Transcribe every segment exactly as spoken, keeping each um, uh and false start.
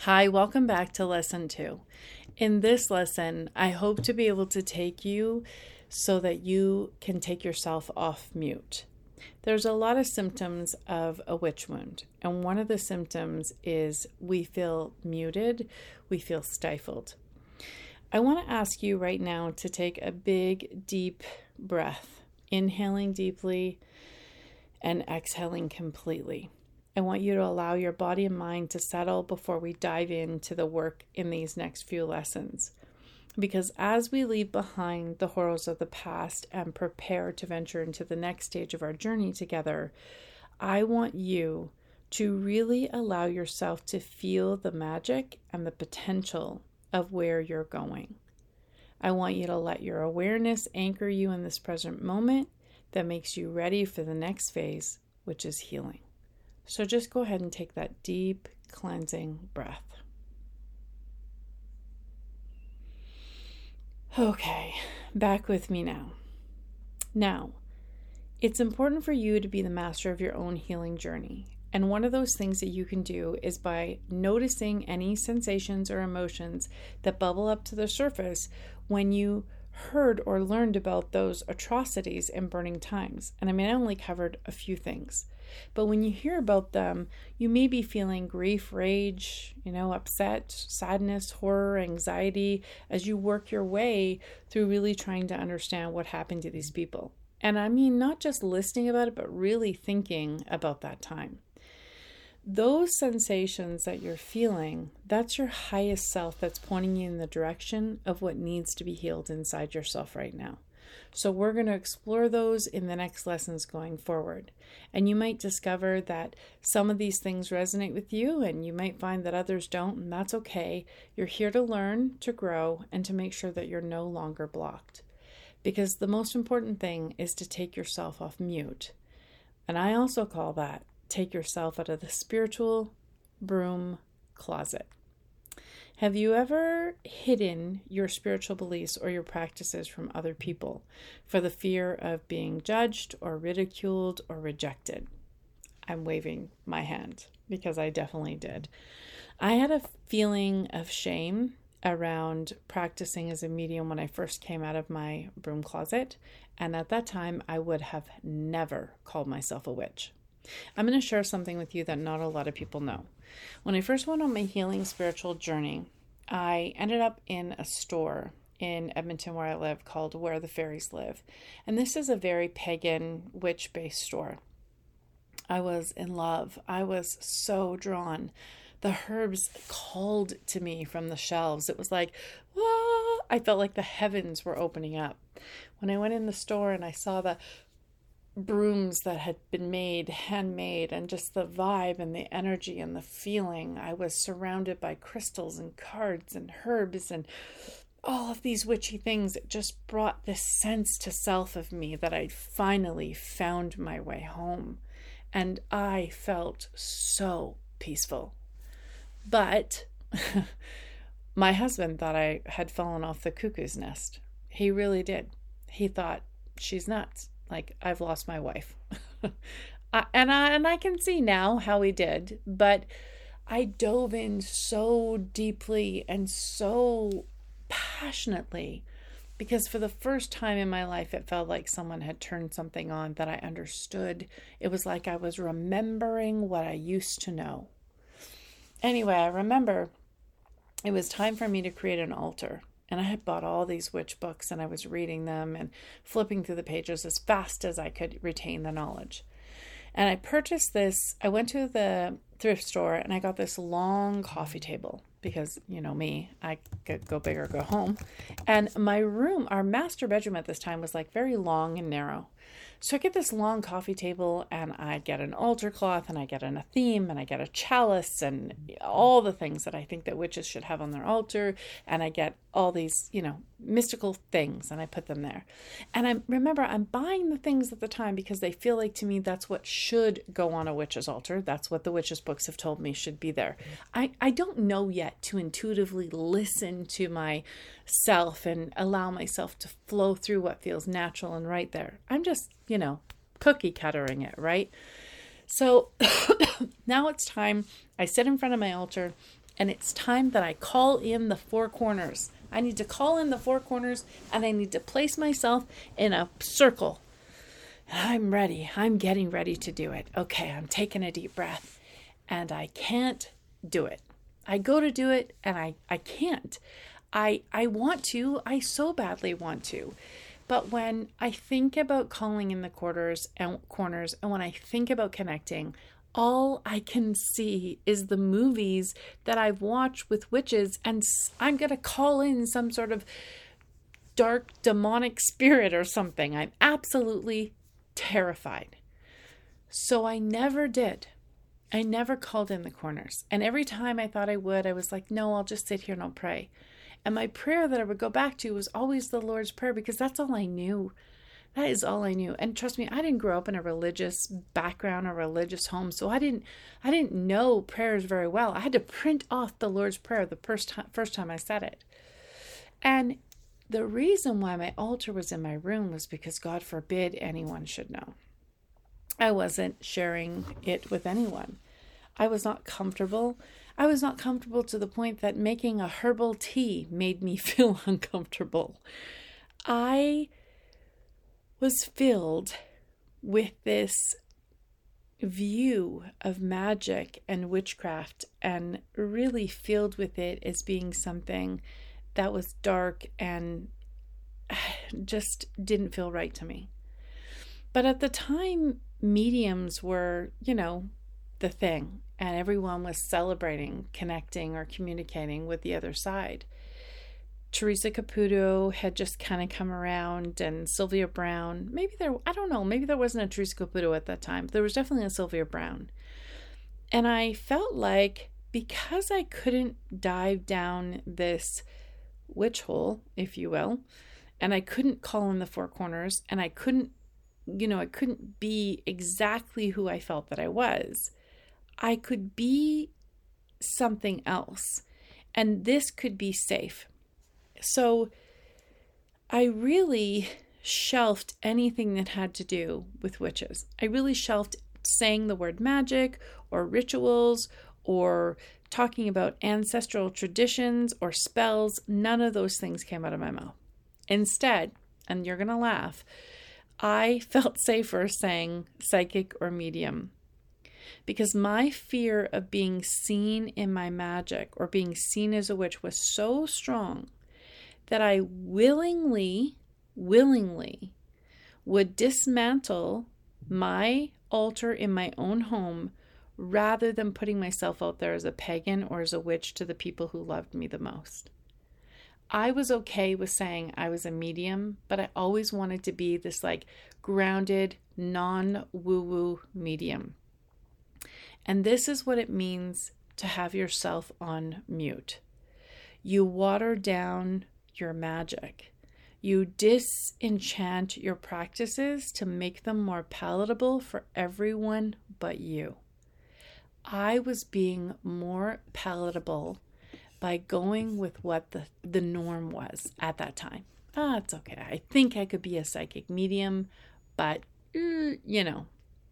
Hi, welcome back to lesson two. In this lesson, I hope to be able to take you so that you can take yourself off mute. There's a lot of symptoms of a witch wound, and one of the symptoms is we feel muted, we feel stifled. I want to ask you right now to take a big, deep breath, inhaling deeply and exhaling completely. I want you to allow your body and mind to settle before we dive into the work in these next few lessons. Because as we leave behind the horrors of the past and prepare to venture into the next stage of our journey together, I want you to really allow yourself to feel the magic and the potential of where you're going. I want you to let your awareness anchor you in this present moment that makes you ready for the next phase, which is healing. So just go ahead and take that deep, cleansing breath. Okay, back with me now. Now, it's important for you to be the master of your own healing journey. And one of those things that you can do is by noticing any sensations or emotions that bubble up to the surface when you heard or learned about those atrocities in Burning Times. And I mean, I only covered a few things. But when you hear about them, you may be feeling grief, rage, you know, upset, sadness, horror, anxiety, as you work your way through really trying to understand what happened to these people. And I mean, not just listening about it, but really thinking about that time. Those sensations that you're feeling, that's your highest self that's pointing you in the direction of what needs to be healed inside yourself right now. So we're going to explore those in the next lessons going forward. And you might discover that some of these things resonate with you and you might find that others don't, and that's okay. You're here to learn, to grow, and to make sure that you're no longer blocked. Because the most important thing is to take yourself off mute. And I also call that take yourself out of the spiritual broom closet. Have you ever hidden your spiritual beliefs or your practices from other people for the fear of being judged or ridiculed or rejected? I'm waving my hand because I definitely did. I had a feeling of shame around practicing as a medium when I first came out of my broom closet. And at that time, I would have never called myself a witch. I'm going to share something with you that not a lot of people know. When I first went on my healing spiritual journey, I ended up in a store in Edmonton where I live called Where the Fairies Live. And this is a very pagan, witch-based store. I was in love. I was so drawn. The herbs called to me from the shelves. It was like, whoa! I felt like the heavens were opening up. When I went in the store and I saw the brooms that had been made, handmade, and just the vibe and the energy and the feeling. I was surrounded by crystals and cards and herbs and all of these witchy things. It just brought this sense to self of me that I'd finally found my way home. And I felt so peaceful. But my husband thought I had fallen off the cuckoo's nest. He really did. He thought, she's nuts. Like, I've lost my wife. I, and, I, and I can see now how he did, but I dove in so deeply and so passionately because for the first time in my life, it felt like someone had turned something on that I understood. It was like I was remembering what I used to know. Anyway, I remember it was time for me to create an altar. And I had bought all these witch books and I was reading them and flipping through the pages as fast as I could retain the knowledge. And I purchased this, I went to the thrift store and I got this long coffee table because, you know me, I could go big or go home. And my room, our master bedroom at this time was like very long and narrow. So I get this long coffee table and I get an altar cloth and I get an, a theme and I get a chalice and all the things that I think that witches should have on their altar. And I get all these, you know, mystical things and I put them there. And I remember I'm buying the things at the time because they feel like to me that's what should go on a witch's altar. That's what the witches books have told me should be there. I, I don't know yet to intuitively listen to myself and allow myself to flow through what feels natural and right there. I'm just, you know, cookie cuttering it, right? So now it's time. I sit in front of my altar. And it's time that I call in the four corners. I need to call in the four corners, and I need to place myself in a circle. I'm ready. I'm getting ready to do it. Okay, I'm taking a deep breath, and I can't do it. I go to do it, and I, I can't. I I want to. I so badly want to. But when I think about calling in the quarters and corners, and when I think about connecting, all I can see is the movies that I've watched with witches, and I'm going to call in some sort of dark demonic spirit or something. I'm absolutely terrified. So I never did. I never called in the corners. And every time I thought I would, I was like, no, I'll just sit here and I'll pray. And my prayer that I would go back to was always the Lord's Prayer, because that's all I knew. That is all I knew. And trust me, I didn't grow up in a religious background or religious home, so I didn't I didn't know prayers very well. I had to print off the Lord's Prayer the first time, first time I said it. And the reason why my altar was in my room was because God forbid anyone should know. I wasn't sharing it with anyone. I was not comfortable. I was not comfortable to the point that making a herbal tea made me feel uncomfortable. I was filled with this view of magic and witchcraft, and really filled with it as being something that was dark and just didn't feel right to me. But at the time, mediums were, you know, the thing, and everyone was celebrating, connecting, or communicating with the other side. Teresa Caputo had just kind of come around, and Sylvia Browne, maybe there, I don't know, maybe there wasn't a Teresa Caputo at that time. There was definitely a Sylvia Browne. And I felt like, because I couldn't dive down this witch hole, if you will, and I couldn't call in the four corners, and I couldn't, you know, I couldn't be exactly who I felt that I was, I could be something else. And this could be safe. So I really shelved anything that had to do with witches. I really shelved saying the word magic or rituals or talking about ancestral traditions or spells. None of those things came out of my mouth. Instead, and you're going to laugh, I felt safer saying psychic or medium, because my fear of being seen in my magic or being seen as a witch was so strong that I willingly, willingly would dismantle my altar in my own home rather than putting myself out there as a pagan or as a witch to the people who loved me the most. I was okay with saying I was a medium, but I always wanted to be this like grounded, non-woo-woo medium. And this is what it means to have yourself on mute. You water down your magic. You disenchant your practices to make them more palatable for everyone but you. I was being more palatable by going with what the, the norm was at that time. Ah, it's okay. I think I could be a psychic medium, but, mm, you know,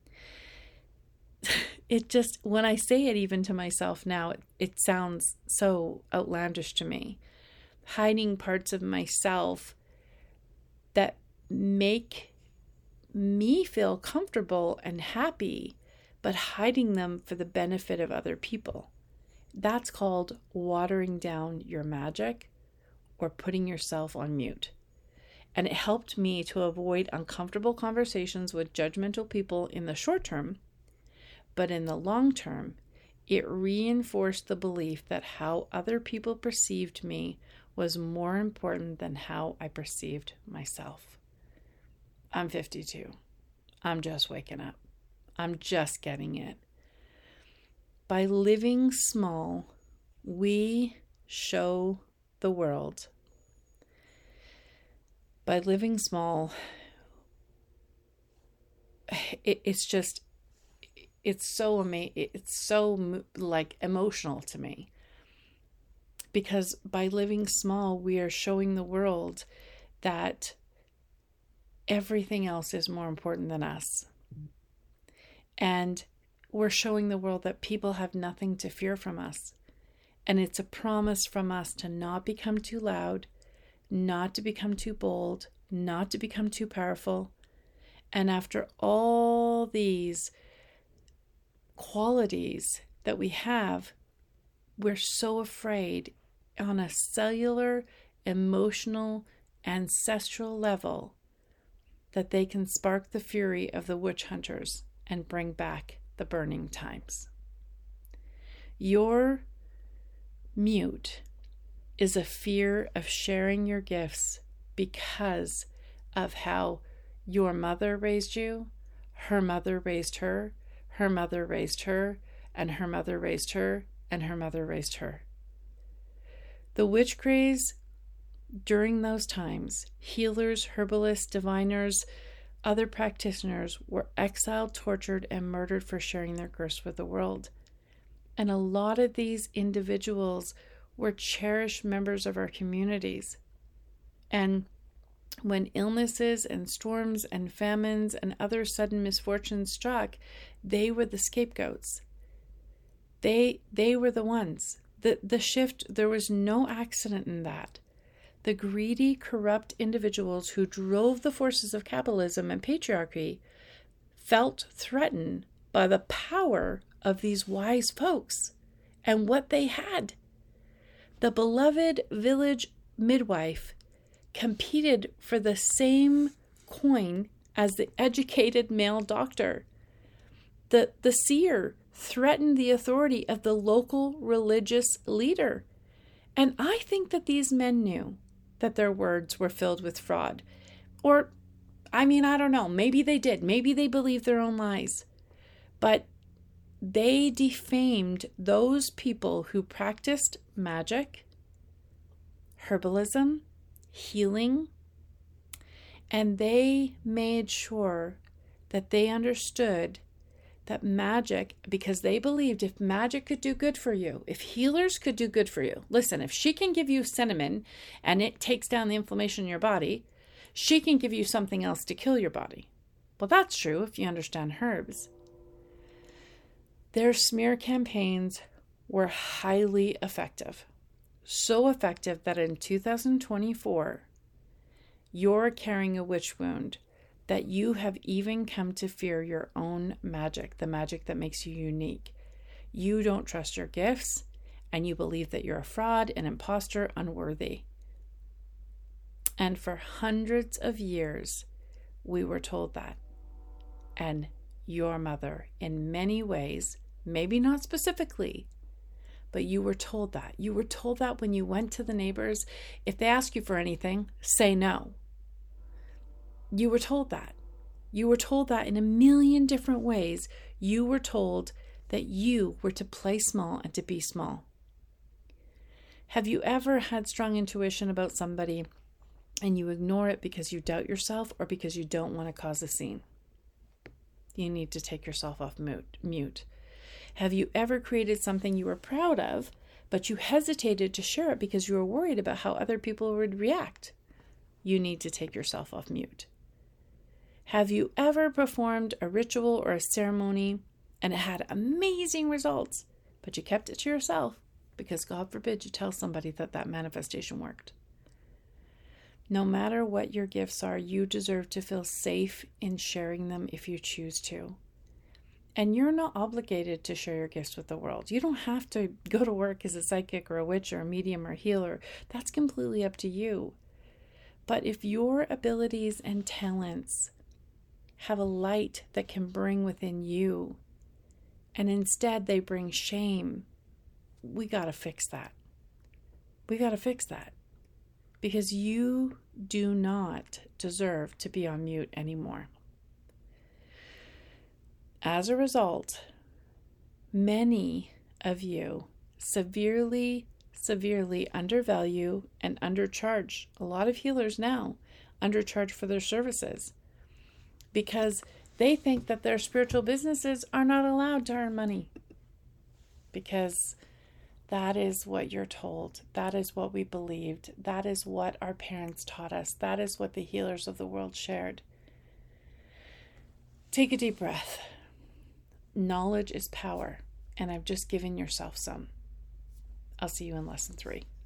it just, when I say it even to myself now, it, it sounds so outlandish to me. Hiding parts of myself that make me feel comfortable and happy, but hiding them for the benefit of other people. That's called watering down your magic or putting yourself on mute. And it helped me to avoid uncomfortable conversations with judgmental people in the short term, but in the long term, it reinforced the belief that how other people perceived me was more important than how I perceived myself. I'm fifty-two. I'm just waking up. I'm just getting it. By living small, we show the world. By living small, it, it's just, it's so amazing. It's so like emotional to me. Because by living small, we are showing the world that everything else is more important than us. And we're showing the world that people have nothing to fear from us. And it's a promise from us to not become too loud, not to become too bold, not to become too powerful. And after all these qualities that we have, we're so afraid on a cellular, emotional, ancestral level that they can spark the fury of the witch hunters and bring back the burning times. Your mute is a fear of sharing your gifts because of how your mother raised you, her mother raised her, her mother raised her, and her mother raised her, and her mother raised her. The witch craze during those times, healers, herbalists, diviners, other practitioners were exiled, tortured, and murdered for sharing their gifts with the world. And a lot of these individuals were cherished members of our communities. And when illnesses and storms and famines and other sudden misfortunes struck, they were the scapegoats. They they were the ones. The, the shift, there was no accident in that. The greedy, corrupt individuals who drove the forces of capitalism and patriarchy felt threatened by the power of these wise folks and what they had. The beloved village midwife competed for the same coin as the educated male doctor. The, the seer threatened the authority of the local religious leader. And I think that these men knew that their words were filled with fraud. Or, I mean, I don't know. Maybe they did. Maybe they believed their own lies. But they defamed those people who practiced magic, herbalism, healing, and they made sure that they understood that magic, because they believed if magic could do good for you, if healers could do good for you, listen, if she can give you cinnamon and it takes down the inflammation in your body, she can give you something else to kill your body. Well, that's true if you understand herbs. Their smear campaigns were highly effective. So effective that in two thousand twenty-four, you're carrying a witch wound that you have even come to fear your own magic, the magic that makes you unique. You don't trust your gifts, and you believe that you're a fraud, an imposter, unworthy. And for hundreds of years, we were told that. And your mother, in many ways, maybe not specifically, but you were told that. You were told that when you went to the neighbors. If they ask you for anything, say no. You were told that. You were told that in a million different ways. You were told that you were to play small and to be small. Have you ever had strong intuition about somebody and you ignore it because you doubt yourself or because you don't want to cause a scene? You need to take yourself off mute. Have you ever created something you were proud of, but you hesitated to share it because you were worried about how other people would react? You need to take yourself off mute. Have you ever performed a ritual or a ceremony and it had amazing results, but you kept it to yourself because God forbid you tell somebody that that manifestation worked? No matter what your gifts are, you deserve to feel safe in sharing them if you choose to. And you're not obligated to share your gifts with the world. You don't have to go to work as a psychic or a witch or a medium or a healer. That's completely up to you. But if your abilities and talents have a light that can bring within you, and instead they bring shame, we got to fix that. We got to fix that. Because you do not deserve to be on mute anymore. As a result, many of you severely, severely undervalue and undercharge. A lot of healers now undercharge for their services because they think that their spiritual businesses are not allowed to earn money. Because that is what you're told. That is what we believed. That is what our parents taught us. That is what the healers of the world shared. Take a deep breath. Knowledge is power, and I've just given yourself some. I'll see you in lesson three.